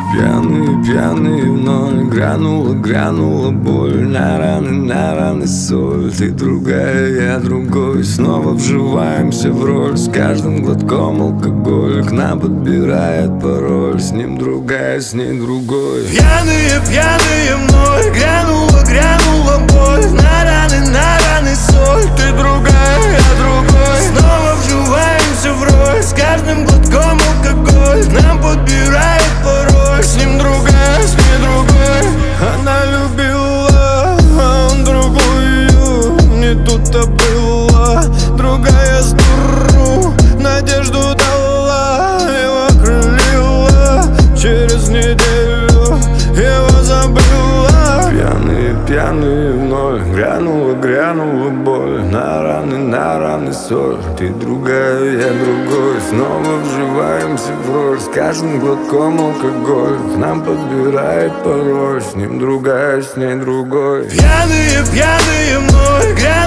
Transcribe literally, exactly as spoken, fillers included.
Пьяные, пьяные в ноль. Гранула, гранула боль. На раны, на раны соль. Ты другая, я другой. Снова вживаемся в роль. С каждым глотком алкоголь к нам подбирает пароль. С ним другая, с ней другой. Пьяные, пьяные вновь. Гранула, гранула боль. На раны, на раны соль. Ты другая, я другой. Снова вживаемся в роль. С каждым глотком алкоголь к нам подбирает пароль. С ним другая, с ней другой. Она любила, а он другую. Не тут-то было. Другая с дуру надежду дала. Его окрылила. Через неделю его забыла. Пьяные, пьяные в ноль. Гранула, гранула боль. На раны, на раны соль. Ты другая, я другой. Снова вживаемся в роль. С каждым глотком алкоголь к нам подбирает пароль. С ним другая, с ней другой. Пьяные, пьяные вновь.